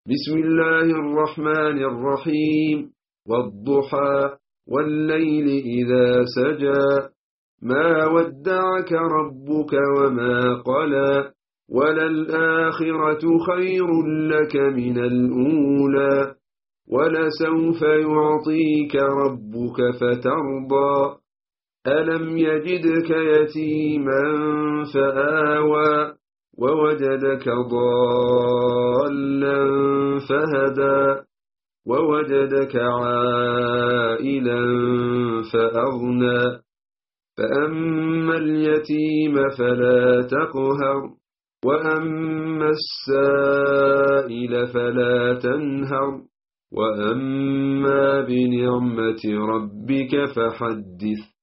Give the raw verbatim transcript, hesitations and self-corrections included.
بسم الله الرحمن الرحيم والضحى والليل إذا سجى ما ودعك ربك وما قلى وللآخرة خير لك من الأولى ولسوف يعطيك ربك فترضى ألم يجدك يتيما فآوى ووجدك ضالا فهدى ووجدك عائلا فأغنى فأما اليتيم فلا تقهر وأما السائل فلا تنهر وأما بنعمة ربك فحدث